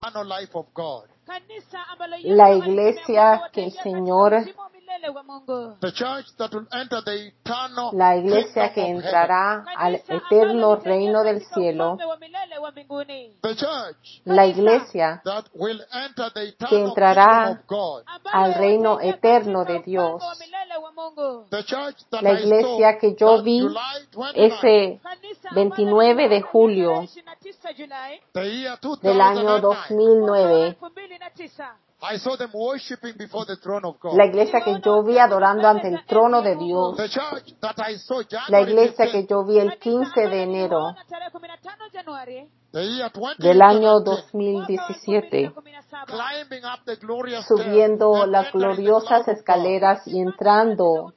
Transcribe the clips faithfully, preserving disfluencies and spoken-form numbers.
eternal life of God. La iglesia que el Señor, The church that will enter the eternal la iglesia que kingdom of heaven. entrará al eterno reino del cielo, The church la iglesia that will enter the que eternal entrará kingdom of God. al reino eterno de Dios, The church that la I iglesia saw que yo that vi July twenty-ninth, ese veintinueve de julio the year del año dos two thousand nine. mil nueve, I saw them worshiping before the throne of God. la iglesia que yo vi adorando ante el trono de Dios, The church that I saw la January iglesia que fifteenth, yo vi el quince de enero the year del año twenty seventeen, dos mil diecisiete, climbing up the glorious subiendo stairs and las entering the gloriosas cloud of God. escaleras y entrando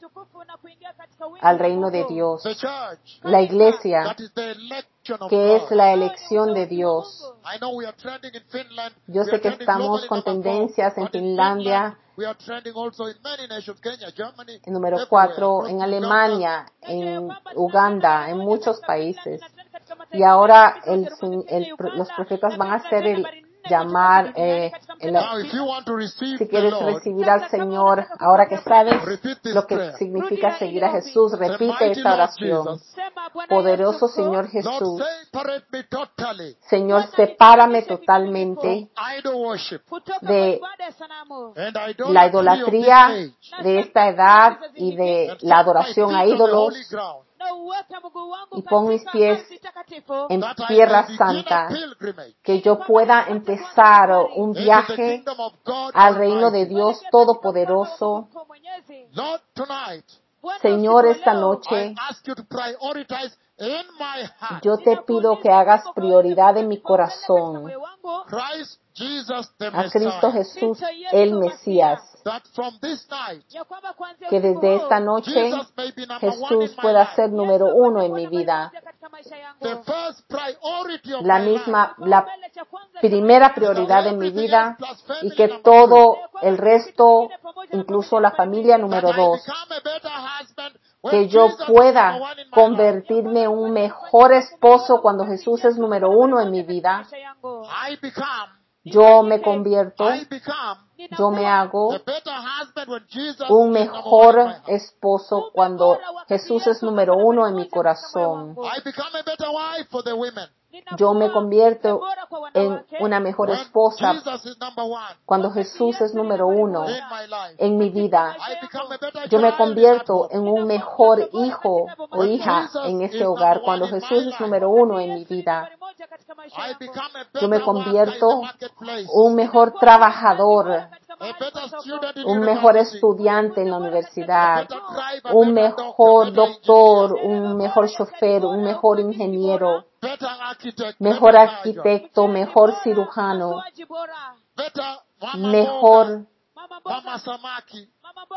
al reino de Dios, The church la iglesia that is the election of que es God. la elección de Dios. I know we are trending in Finland. Yo We sé are que trending estamos globally con number four, tendencias en but in Finlandia, Finland, we are trending also in many nations, Kenya, Germany, en número everywhere, cuatro, across en Uganda. Alemania, en Uganda, en muchos países. Y ahora el, el, los profetas van a hacer el llamar, eh, el, Now, if you want to receive si the quieres Lord, recibir al Señor, ahora que sabes repeat this lo que prayer. significa seguir a Jesús, Say, repite mighty esta Lord oración. Jesus, Poderoso Señor Lord, Jesús, separate me totally Señor, sepárame totalmente from idol worship de and la idolatry of idolatría this age de esta edad y de and la set my adoración feet a on the ídolos, holy ground, y pon mis pies en that I tierra may begin santa, a pilgrimage que yo pueda empezar un into the viaje kingdom of God al reino de Almighty. Dios Todopoderoso. Lord, tonight, Señor, esta I noche ask you to prioritize in my heart yo te pido que hagas prioridad en mi corazón Christ Jesus the a Cristo Messiah. Jesús, el Mesías, That from this night, que desde esta noche Jesus may be number one in Jesús my pueda life. ser número uno en mi vida. The first priority of La my life. misma, la primera prioridad en mi vida, y que todo el resto, incluso la familia número That I dos, become a better husband when que yo Jesus is number pueda one in my life. convertirme en un mejor esposo cuando Jesús es número uno en mi vida. I become, Yo me convierto, I become yo me hago a better husband when Jesus un is number one in my mejor heart. esposo cuando Jesús es número uno en mi corazón. I become a better wife for the women Yo me convierto en una mejor when esposa Jesus is number one cuando Jesús es número uno in my life. en mi vida. I become a better Yo me child in that convierto home. en un mejor hijo o When hija Jesus en is ese hogar number cuando one in Jesús my es life. número uno en mi vida. I become a Yo me better worker in the convierto marketplace, un mejor trabajador, a better student in un mejor university, estudiante en la a universidad, better driver, un better doctor, mejor better doctor, engineer, un mejor chofer, un mejor ingeniero, better architect, mejor better surgeon, arquitecto, mejor cirujano, better mama mejor, boga, mama samaki,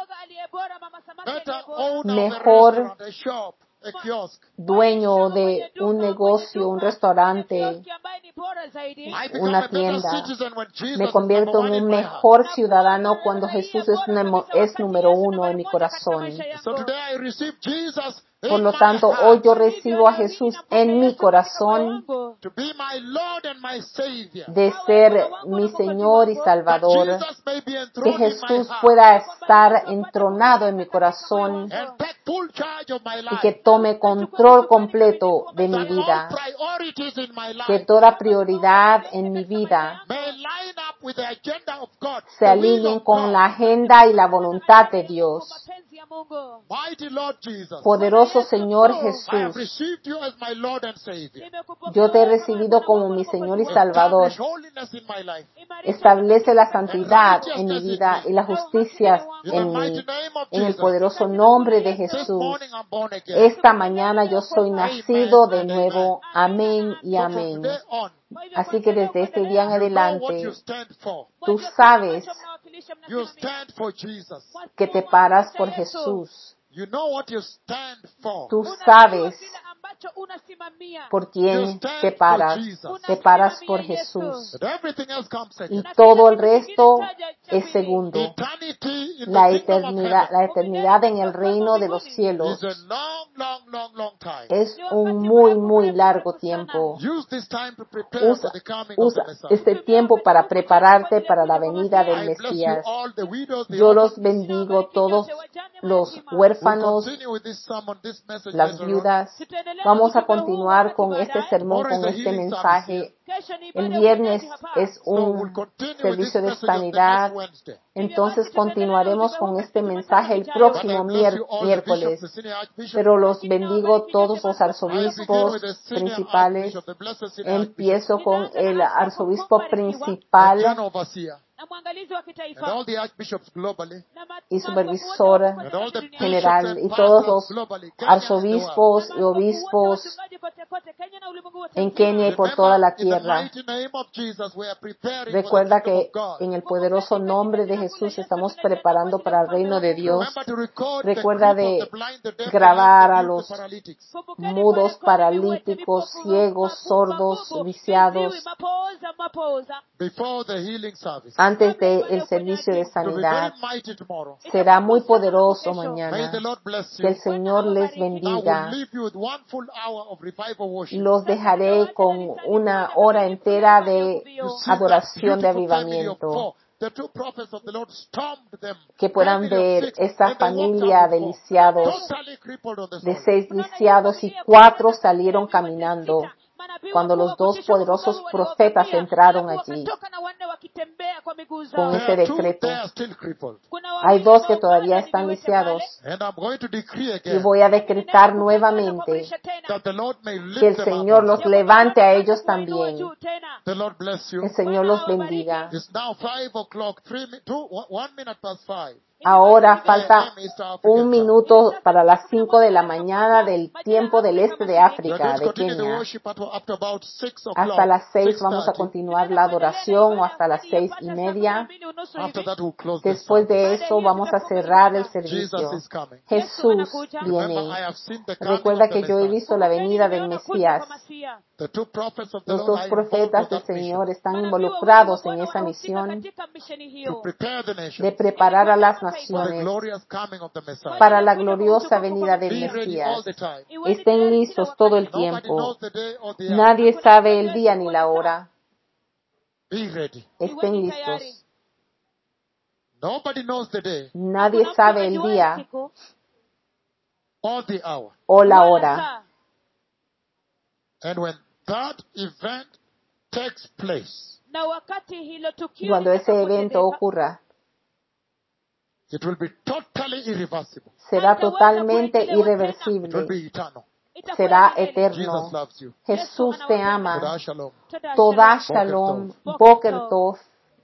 better owner of a mejor restaurant, a shop, a kiosk. dueño de un negocio, un restaurante, I become una a better tienda. citizen when Jesus Me is number convierto one en in un my heart. mejor ciudadano cuando Jesús es, nemo- es número uno en mi corazón. So today I receive Jesus Por in lo my tanto, heart hoy yo recibo a Jesús en mi corazón to be my Lord and my Savior. de ser mi Señor y That Salvador. Jesus may be Que enthroned in my Jesús heart pueda estar entronado en mi corazón and take full charge of my y que life. tome control completo de mi That all vida. priorities in my Que life toda prioridad en mi vida may line up with the agenda of God, se the will alineen of con God. la agenda y la voluntad de Dios. Mighty Lord Jesus, Poderoso Señor I have Jesús, received you as my Lord and Savior. yo te he recibido como mi Señor y Salvador. Establish holiness in my life. Establece la santidad en mi vida y la justicia In the en mí. mighty name of En el Jesus. poderoso nombre de This Jesús. morning I'm born again. Esta mañana yo soy nacido de nuevo. Amén y So from amén. today on, Así que desde este día en you know what adelante, you stand for. tú sabes You stand for Jesus. que te paras por Jesús. You know what you stand for. Tú sabes ¿Por quién te paras? Te paras por Jesús. Y Y todo el resto es segundo. La eternidad, la eternidad en el reino de los cielos es un muy, muy largo tiempo. Usa, usa este tiempo para prepararte para la venida del Mesías. Yo los bendigo todos los huérfanos, las viudas. Vamos a continuar con este sermón, con este mensaje. El viernes es un servicio de sanidad. Entonces continuaremos con este mensaje el próximo mier- miércoles. Pero los bendigo todos los arzobispos principales. Empiezo con el arzobispo principal y supervisor general y todos los arzobispos y obispos en Kenia y por toda la tierra. Recuerda que en el poderoso nombre de Jesús estamos preparando para el reino de Dios. Recuerda de grabar a los mudos, paralíticos, ciegos, sordos, viciados antes del servicio de sanidad. Será muy poderoso mañana. Que el Señor les bendiga. Los dejaré con una hora entera de adoración de avivamiento. Que puedan ver esta familia de lisiados, de seis lisiados y cuatro salieron caminando cuando los dos poderosos profetas entraron allí con ese decreto. Hay dos que todavía están lisiados y voy a decretar nuevamente que el Señor los levante a ellos también. El Señor los bendiga. Ahora falta un minuto para las cinco de la mañana del tiempo del este de África, de Kenia. Hasta las seis vamos a continuar la adoración o hasta las seis y media. Después de eso vamos a cerrar el servicio. Jesús viene. Recuerda que yo he visto la venida del Mesías. Los dos profetas del Señor están involucrados en esa misión de preparar a las naciones para la gloriosa venida del Mesías. Estén listos todo el tiempo. Nadie sabe el día ni la hora. Estén listos. Nadie sabe el día o la hora. And when that event takes place, Y cuando ese evento ocurra, it will be totally irreversible. será totalmente It will irreversible. be eternal. Será eterno. Jesus loves you. Jesús te ama. Toda shalom. Toda shalom. Boker Tov.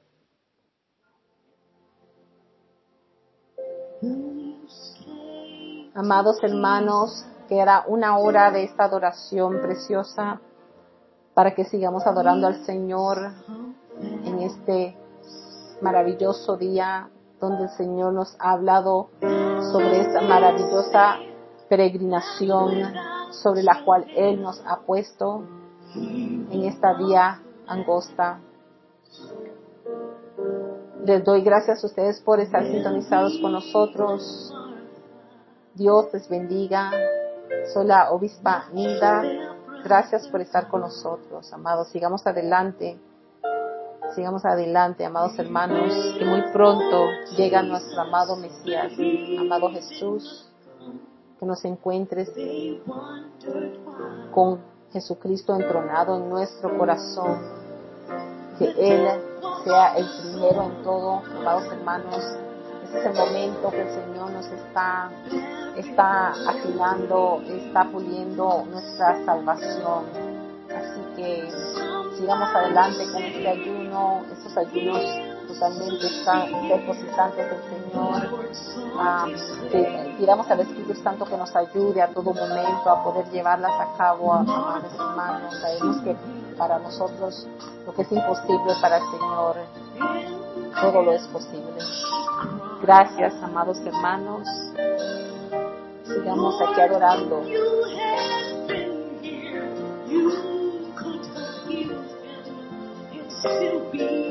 Amados hermanos, queda una hora de esta adoración preciosa para que sigamos adorando al Señor en este maravilloso día donde el Señor nos ha hablado sobre esa maravillosa peregrinación sobre la cual Él nos ha puesto en esta vía angosta. Les doy gracias a ustedes por estar sintonizados con nosotros. Dios les bendiga. Soy la obispa Nilda. Gracias por estar con nosotros, amados. Sigamos adelante. Sigamos adelante, amados hermanos, que muy pronto llega nuestro amado Mesías, amado Jesús, que nos encuentres con Jesucristo entronado en nuestro corazón, que Él sea el primero en todo, amados hermanos. Este es el momento que el Señor nos está, está afilando, está puliendo nuestra salvación. Así que sigamos adelante con este ayuno, estos ayunos totalmente depositantes del Señor. Um, que pidamos al Espíritu Santo que nos ayude a todo momento a poder llevarlas a cabo, amados hermanos. Sabemos que para nosotros lo que es imposible para el Señor, todo lo es posible. Gracias, amados hermanos. Sigamos aquí adorando. You could have healed him and still be